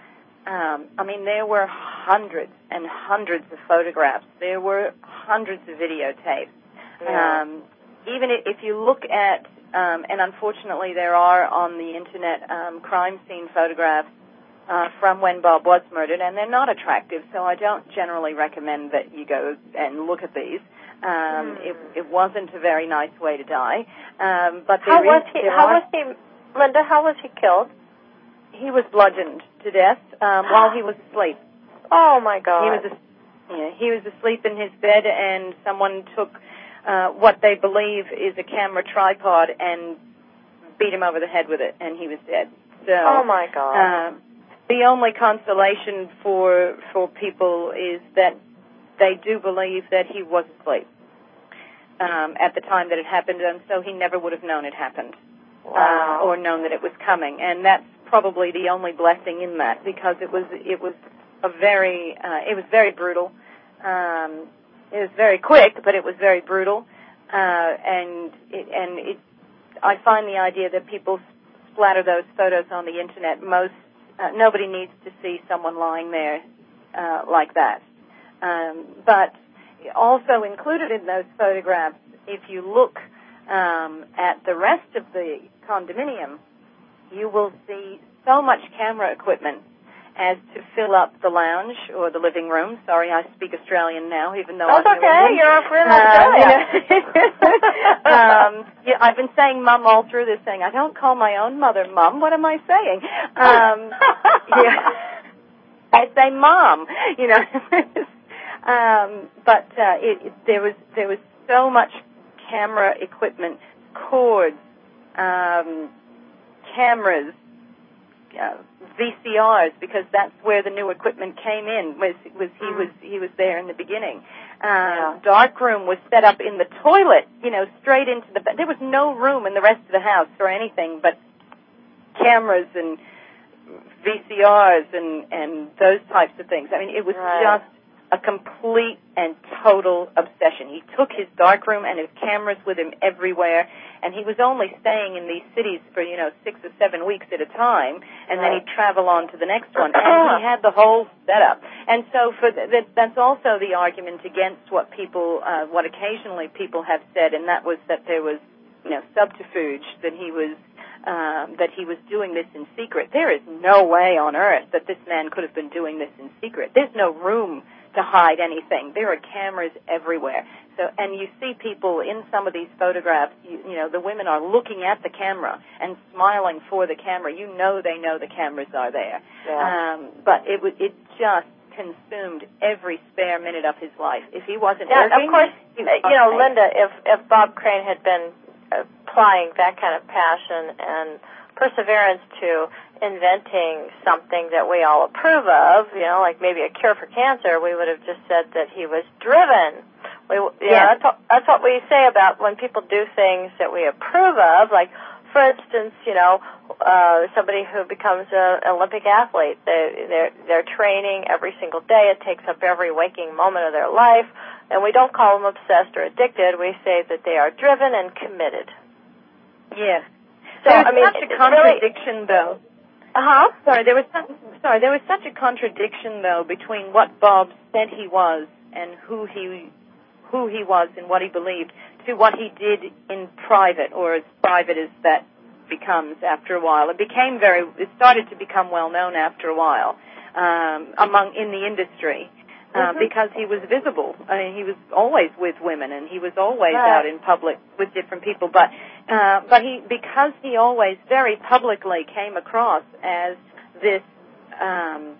Um, I mean, there were hundreds and hundreds of photographs. There were hundreds of videotapes. Yeah. Um, even if you look at Um, and unfortunately, there are on the Internet um, crime scene photographs uh, from when Bob was murdered, and they're not attractive, so I don't generally recommend that you go and look at these. Um, mm. it, it wasn't a very nice way to die. Um, but how there was is, he? there How are, was he, Linda? How was he killed? He was bludgeoned to death um, while he was asleep. Oh my God! He was, yeah, he was asleep in his bed, and someone took Uh, what they believe is a camera tripod and beat him over the head with it, and he was dead. So, oh my God! Uh, the only consolation for for people is that they do believe that he was asleep um, at the time that it happened, and so he never would have known it happened. Wow. uh, or known that it was coming, and that's probably the only blessing in that, because it was it was a very uh, it was very brutal. Um, It was very quick, but it was very brutal, uh, and it, and it, I find the idea that people splatter those photos on the Internet most Uh, nobody needs to see someone lying there uh, like that. Um, but also included in those photographs, if you look um, at the rest of the condominium, you will see so much camera equipment as to fill up the lounge or the living room. Sorry, I speak Australian now, even though That's I'm okay. New You're in Australia. Uh, um, yeah, I've been saying mum all through this thing. I don't call my own mother mum. What am I saying? Um, yeah. I say mom, you know. um, but uh, it, it, there was there was so much camera equipment, cords, um, cameras, uh, V C Rs, because that's where the new equipment came in. Was was he mm. was he was there in the beginning. Um, yeah. Dark room was set up in the toilet, you know, straight into the. There was no room in the rest of the house for anything but cameras and V C Rs and, and those types of things. I mean, it was right. just a complete and total obsession. He took his darkroom and his cameras with him everywhere, and he was only staying in these cities for, you know, six or seven weeks at a time, and right. then he'd travel on to the next one, and he had the whole setup. And so for th- that's also the argument against what people, uh, what occasionally people have said, and that was that there was, you know, subterfuge, that he was Um, that he was doing this in secret. There is no way on earth that this man could have been doing this in secret. There's no room to hide anything. There are cameras everywhere. So, and you see people in some of these photographs, you, you know, the women are looking at the camera and smiling for the camera. You know they know the cameras are there. Yeah. Um, but it was, it just consumed every spare minute of his life. If he wasn't yeah, working, of course, he was you know, paid. Linda, if, if Bob Crane had been applying that kind of passion and perseverance to inventing something that we all approve of, you know, like maybe a cure for cancer, we would have just said that he was driven. We, you yeah. know, that's what, that's what we say about when people do things that we approve of. Like, for instance, you know, uh, somebody who becomes an Olympic athlete, they, they're, they're training every single day. It takes up every waking moment of their life. And we don't call them obsessed or addicted. We say that they are driven and committed. Yes. So, There's I mean, such a contradiction, really, though. Uh-huh. Sorry, there was some, sorry, there was such a contradiction, though, between what Bob said he was and who he who he was and what he believed to what he did in private, or as private as that becomes after a while. It became very, it started to become well known after a while um, among in the industry. Uh, mm-hmm. Because he was visible. I mean, he was always with women, and he was always right. out in public with different people. But, uh, but he, because he always very publicly came across as this um,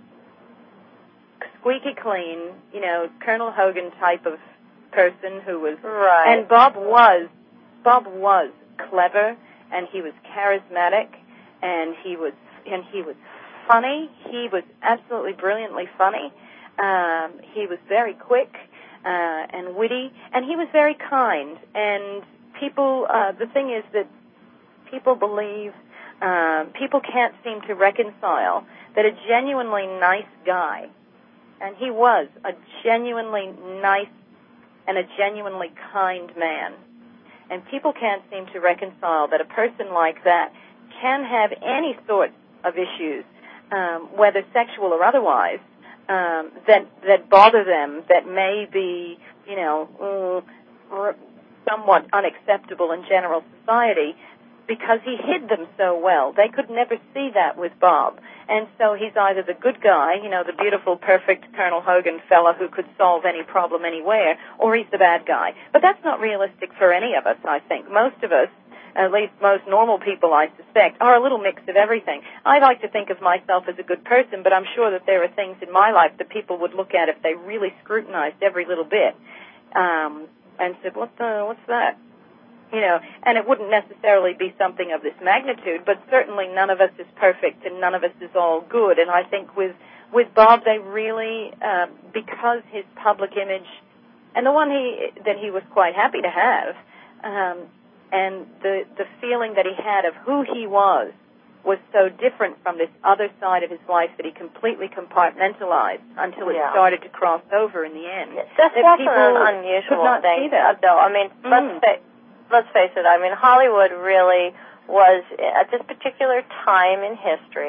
squeaky clean, you know, Colonel Hogan type of person who was, right. and Bob was, Bob was clever, and he was charismatic, and he was, and he was funny. He was absolutely brilliantly funny. Um, he was very quick uh, and witty, and he was very kind. And people, uh, the thing is that people believe, uh, people can't seem to reconcile that a genuinely nice guy, and he was a genuinely nice and a genuinely kind man, and people can't seem to reconcile that a person like that can have any sort of issues, um, whether sexual or otherwise, Um, that that bother them, that may be, you know, uh, somewhat unacceptable in general society, because he hid them so well. They could never see that with Bob. And so he's either the good guy, you know, the beautiful, perfect Colonel Hogan fella who could solve any problem anywhere, or he's the bad guy. But that's not realistic for any of us, I think. Most of us, at least most normal people, I suspect, are a little mix of everything. I like to think of myself as a good person, but I'm sure that there are things in my life that people would look at if they really scrutinized every little bit, um, and said, what the, what's that? You know, and it wouldn't necessarily be something of this magnitude, but certainly none of us is perfect and none of us is all good. And I think with, with Bob, they really, uh, because his public image, and the one he, that he was quite happy to have, um, and the, the feeling that he had of who he was was so different from this other side of his life that he completely compartmentalized until it yeah. started to cross over in the end. That's that wasn't people an unusual could not thing, see that. though. I mean, mm. let's, fa- let's face it. I mean, Hollywood really was, at this particular time in history,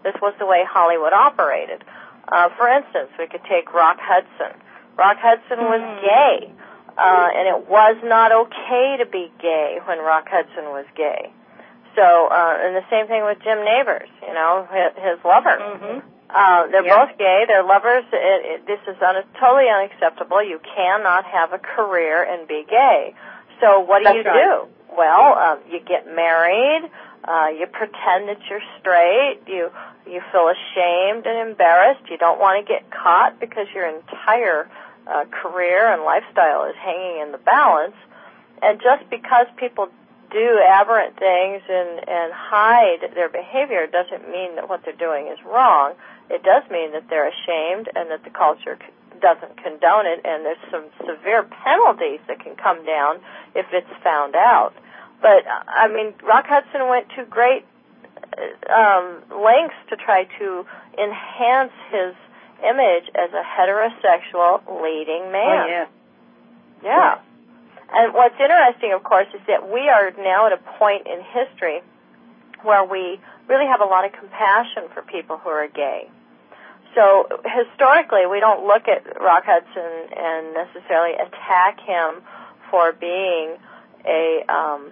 This was the way Hollywood operated. Uh, for instance, we could take Rock Hudson. Rock Hudson was gay, uh, and it was not okay to be gay when Rock Hudson was gay. So, uh, and the same thing with Jim Nabors, you know, his, his lover. Mm-hmm. Uh, they're yep. both gay. They're lovers. It, it, this is un- totally unacceptable. You cannot have a career and be gay. So what do That's you right. do? Well, um, you get married. Uh, you pretend that you're straight. You you feel ashamed and embarrassed. You don't want to get caught because your entire uh, career and lifestyle is hanging in the balance. And just because people do aberrant things and, and hide their behavior doesn't mean that what they're doing is wrong. It does mean that they're ashamed and that the culture c- doesn't condone it, and there's some severe penalties that can come down if it's found out. But, I mean, Rock Hudson went to great um, lengths to try to enhance his image as a heterosexual leading man. Oh, yeah. Yeah. yeah. And what's interesting, of course, is that we are now at a point in history where we really have a lot of compassion for people who are gay. So historically, we don't look at Rock Hudson and necessarily attack him for being a um,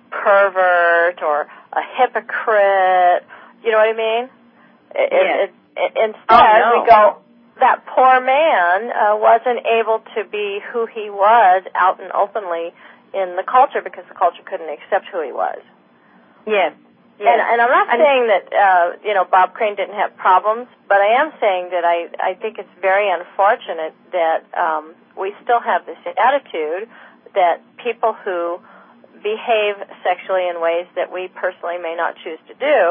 pervert or a hypocrite. You know what I mean? It, yeah. it, it, instead, oh, no. we go, that poor man uh, wasn't able to be who he was out and openly in the culture because the culture couldn't accept who he was. Yes. yes. And, and I'm not and saying that, uh, you know, Bob Crane didn't have problems, but I am saying that I, I think it's very unfortunate that um, we still have this attitude that people who behave sexually in ways that we personally may not choose to do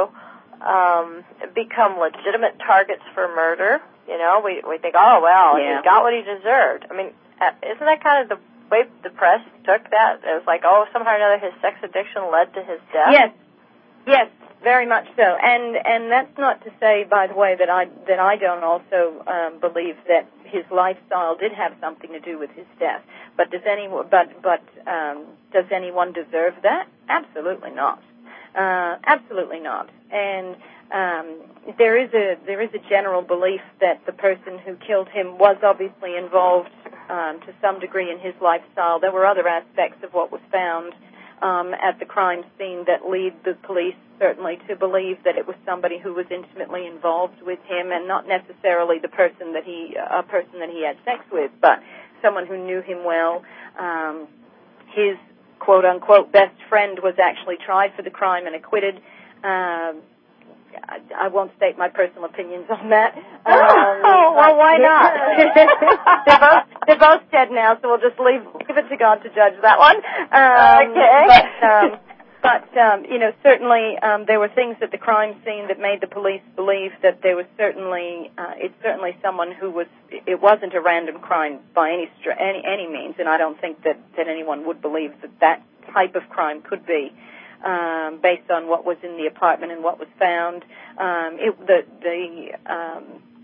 um, become legitimate targets for murder. You know, we we think, oh, well, yeah. he got what he deserved. I mean, isn't that kind of the way the press took that? It was like, oh, somehow or another his sex addiction led to his death? Yes, yes, very much so. And and that's not to say, by the way, that I that I don't also um, believe that his lifestyle did have something to do with his death. But does anyone but but um, does anyone deserve that? Absolutely not. Uh, absolutely not. And Um, there is a there is a general belief that the person who killed him was obviously involved um, to some degree in his lifestyle. There were other aspects of what was found um, at the crime scene that lead the police certainly to believe that it was somebody who was intimately involved with him, and not necessarily the person that he a person that he had sex with, but someone who knew him well. Um, his quote unquote best friend was actually tried for the crime and acquitted. Um, I, I won't state my personal opinions on that. Um, oh, well, why not? they're, both, they're both dead now, so we'll just leave, leave it to God to judge that one. Um, okay. But, um, but um, you know, certainly um, there were things at the crime scene that made the police believe that there was certainly, uh, it's certainly someone who was, it wasn't a random crime by any, any, any means, and I don't think that, that anyone would believe that that type of crime could be. Um, based on what was in the apartment and what was found, um, it, the the um,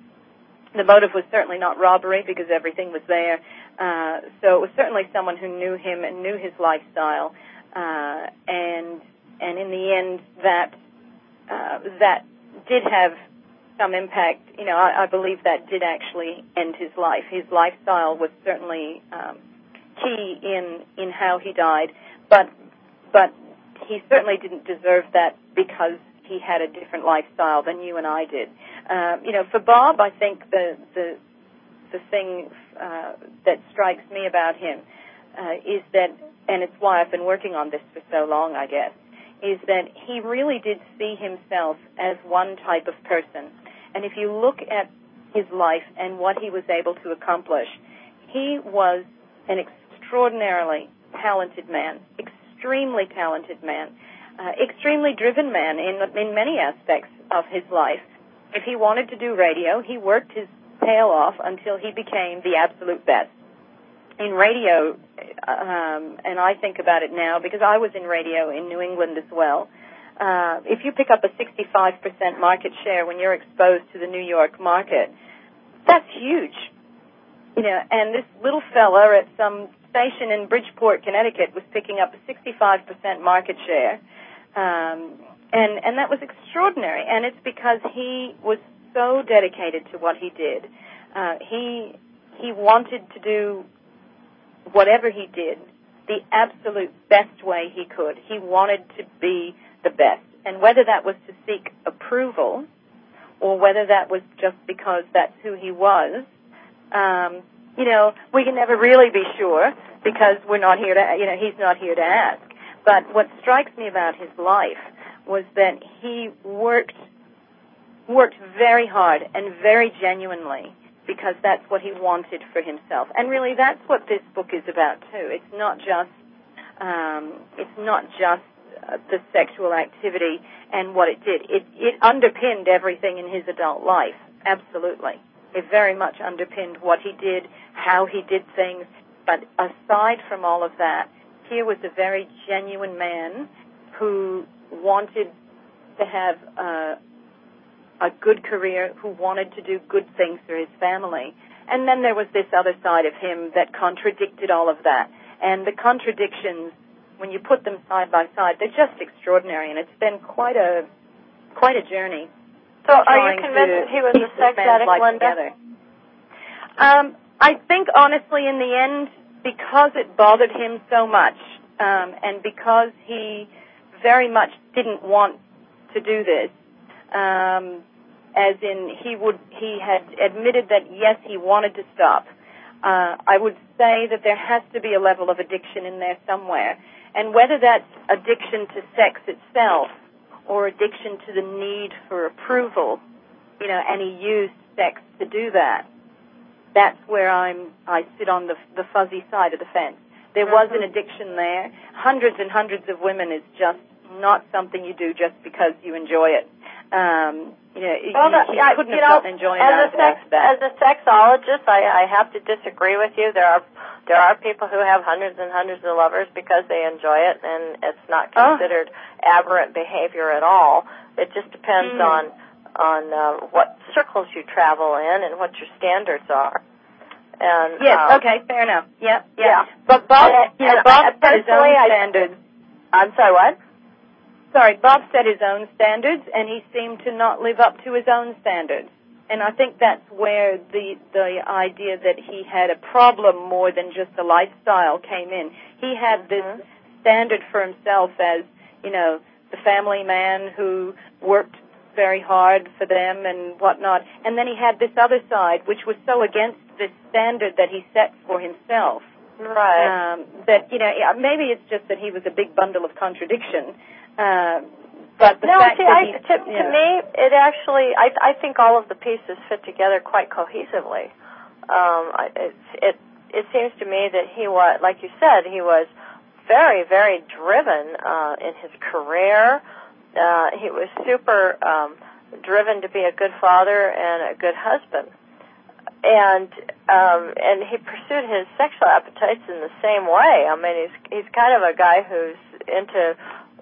the motive was certainly not robbery because everything was there. Uh, so it was certainly someone who knew him and knew his lifestyle, uh, and and in the end, that uh, that did have some impact. You know, I, I believe that did actually end his life. His lifestyle was certainly um, key in in how he died, but but. He certainly didn't deserve that because he had a different lifestyle than you and I did. Um, you know, for Bob, I think the the the thing uh, that strikes me about him uh, is that, and it's why I've been working on this for so long, I guess, is that he really did see himself as one type of person. And if you look at his life and what he was able to accomplish, he was an extraordinarily talented man, extremely talented man, uh, extremely driven man in in many aspects of his life. If he wanted to do radio, he worked his tail off until he became the absolute best. In radio, um, and I think about it now because I was in radio in New England as well, uh, if you pick up a sixty-five percent market share when you're exposed to the New York market, that's huge. You know, and this little fella at some station in Bridgeport, Connecticut, was picking up a sixty-five percent market share. Um, And, and that was extraordinary. And it's because he was so dedicated to what he did. Uh, he, he wanted to do whatever he did the absolute best way he could. He wanted to be the best. And whether that was to seek approval or whether that was just because that's who he was, um, you know, we can never really be sure because we're not here to, you know, he's not here to ask. But what strikes me about his life was that he worked, worked very hard and very genuinely because that's what he wanted for himself. And really that's what this book is about too. It's not just, um, it's not just uh, the sexual activity and what it did. It, it underpinned everything in his adult life, absolutely. It very much underpinned what he did, how he did things. But aside from all of that, here was a very genuine man who wanted to have uh, a good career, who wanted to do good things for his family. And then there was this other side of him that contradicted all of that. And the contradictions, when you put them side by side, they're just extraordinary, and it's been quite a quite a journey. So are you convinced that he was a sex addict, Linda? Um, I think, honestly, in the end, because it bothered him so much, um, and because he very much didn't want to do this, um, as in he would, he had admitted that, yes, he wanted to stop. Uh, I would say that there has to be a level of addiction in there somewhere. And whether that's addiction to sex itself or addiction to the need for approval, you know, and he used sex to do that, that's where I'm, I sit on the, the fuzzy side of the fence. There was an addiction there. Hundreds and hundreds of women is just not something you do just because you enjoy it. Um, you know, well, you, you I, couldn't you have know, gotten enjoyment as out a sex, of that. As a sexologist, I, I have to disagree with you. There are there are people who have hundreds and hundreds of lovers because they enjoy it, and it's not considered oh. aberrant behavior at all. It just depends mm. on on uh, what circles you travel in and what your standards are. And yes, um, okay, fair enough. Yep, yep. Yeah, but Bob, and, you know, and Bob I, set his own I, standards. I'm sorry, what? Sorry, Bob set his own standards, and he seemed to not live up to his own standards. And I think that's where the the idea that he had a problem more than just a lifestyle came in. He had this mm-hmm. standard for himself as, you know, the family man who worked very hard for them and whatnot. And then he had this other side, which was so against this standard that he set for himself. Right. Um, that, you know, maybe it's just that he was a big bundle of contradiction. Uh, but the no, fact see, that I, he, to, to me, it actually, I, I think all of the pieces fit together quite cohesively. Um, I, it, it, it seems to me that he was, like you said, he was very, very driven uh, in his career. Uh, he was super um, driven to be a good father and a good husband. And um, and he pursued his sexual appetites in the same way. I mean, he's he's kind of a guy who's into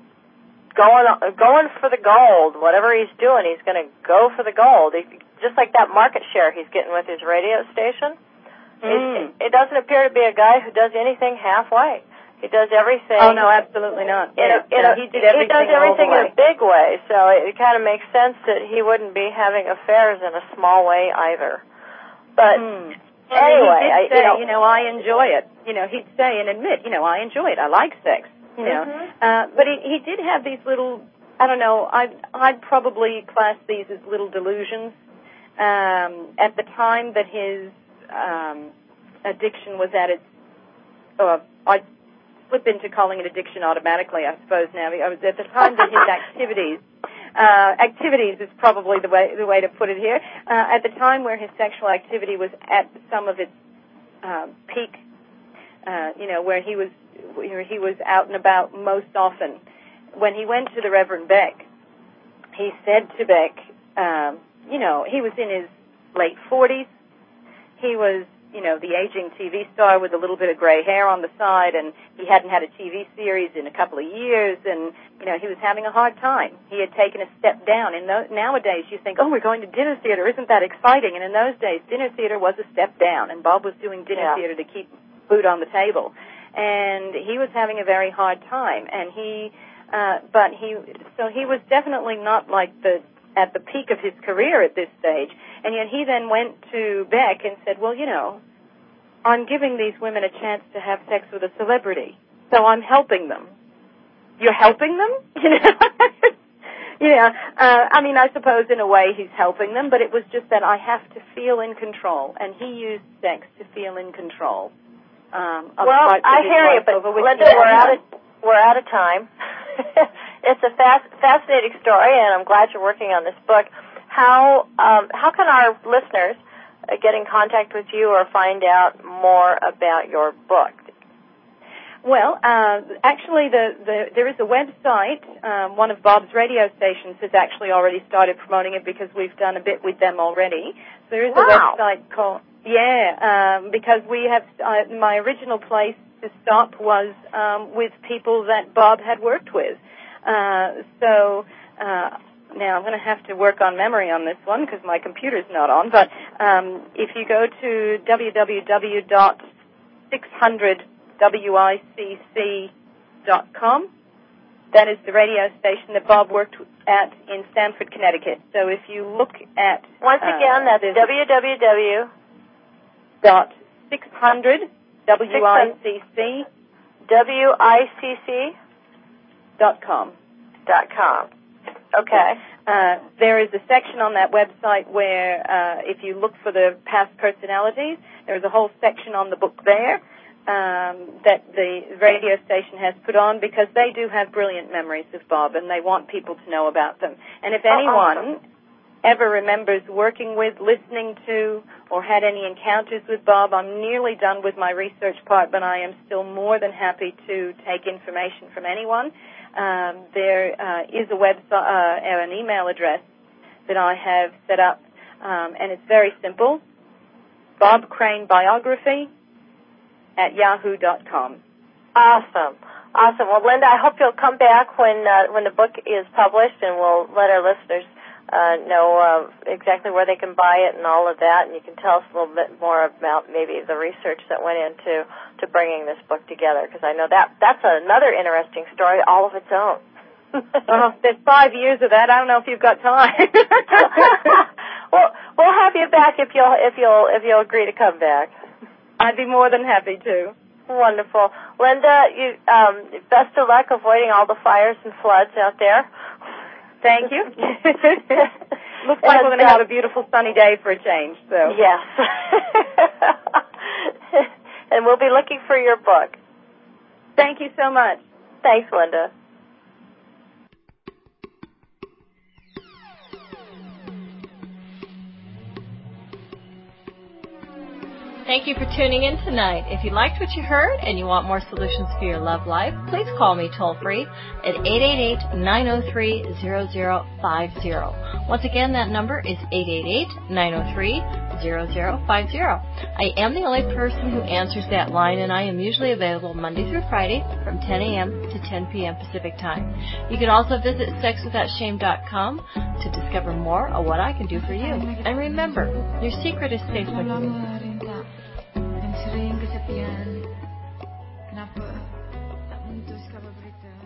going going for the gold. Whatever he's doing, he's going to go for the gold. He, just like that market share he's getting with his radio station. Mm. It, it doesn't appear to be a guy who does anything halfway. He does everything. Oh no, absolutely not. In yeah, a, in yeah, a, he did everything. He does everything all the way. in a big way, so it, it kind of makes sense that he wouldn't be having affairs in a small way either. But mm. anyway, he did say, I, you, know, you know, I enjoy it. You know, he'd say and admit, you know, I enjoy it. I like sex. You know, mm-hmm. uh, but he he did have these little. I don't know. I'd I'd probably class these as little delusions. Um, at the time that his um, addiction was at its, uh, I slip into calling it addiction automatically, I suppose now. I was at the time that his activities, uh, activities is probably the way the way to put it here. Uh, at the time where his sexual activity was at some of its uh, peak, uh, you know, where he was where he was out and about most often. When he went to the Reverend Beck, he said to Beck, um, you know, he was in his late forties. He was, you know, the aging T V star with a little bit of gray hair on the side, and he hadn't had a T V series in a couple of years, and, you know, he was having a hard time. He had taken a step down. And th- nowadays you think, oh, we're going to dinner theater. Isn't that exciting? And in those days, dinner theater was a step down, and Bob was doing dinner yeah. theater to keep food on the table. And he was having a very hard time, and he Uh, but he, so he was definitely not like the, at the peak of his career at this stage. And yet he then went to Beck and said, well, you know, I'm giving these women a chance to have sex with a celebrity, so I'm helping them. You're helping them? You know? Yeah, uh, I mean, I suppose in a way he's helping them, but it was just that I have to feel in control, and he used sex to feel in control. Um, of well, I hear you, but Linda, we're out of we're out of time. It's a fast, fascinating story, and I'm glad you're working on this book. How um, how can our listeners uh, get in contact with you or find out more about your book? Well, uh, actually, the, the, there is a website. Um, one of Bob's radio stations has actually already started promoting it because we've done a bit with them already. So there is wow. a website called, yeah, um, because we have, uh, my original place to stop was um, with people that Bob had worked with. Uh, so uh, now I'm going to have to work on memory on this one because my computer's not on. But um, if you go to w w w dot six hundred W I C C dot com. That is the radio station that Bob worked at in Stamford, Connecticut. So if you look at... Once again, uh, that's w w w dot six hundred W I C C W I C C dot com. Dot com. Okay. Uh, there is a section on that website where uh, if you look for the past personalities, there's a whole section on the book there. Um, that the radio station has put on because they do have brilliant memories of Bob and they want people to know about them. And if anyone oh, awesome. ever remembers working with, listening to, or had any encounters with Bob, I'm nearly done with my research part, but I am still more than happy to take information from anyone. Um, there uh, is a website, uh, an email address that I have set up, um, and it's very simple, Bob Crane Biography at yahoo dot com. Awesome. Awesome. Well, Linda, I hope you'll come back when uh, when the book is published, and we'll let our listeners uh, know uh, exactly where they can buy it and all of that, and you can tell us a little bit more about maybe the research that went into to bringing this book together, because I know that that's another interesting story all of its own. Oh, there's five years of that. I don't know if you've got time. Well, we'll have you back if you'll if you'll if you'll agree to come back. I'd be more than happy to. Wonderful. Linda, you, um, best of luck avoiding all the fires and floods out there. Thank you. Looks like and, we're going to uh, have a beautiful sunny day for a change. So yes. And we'll be looking for your book. Thank you so much. Thanks, Linda. Thank you for tuning in tonight. If you liked what you heard and you want more solutions for your love life, please call me toll-free at eight eight eight, nine oh three, zero zero five zero. Once again, that number is eight eight eight, nine oh three, zero zero five zero. I am the only person who answers that line, and I am usually available Monday through Friday from ten a.m. to ten p.m. Pacific Time. You can also visit sex without shame dot com to discover more of what I can do for you. And remember, your secret is safe with me. Sering kesepian, kenapa tak memutuskan berita?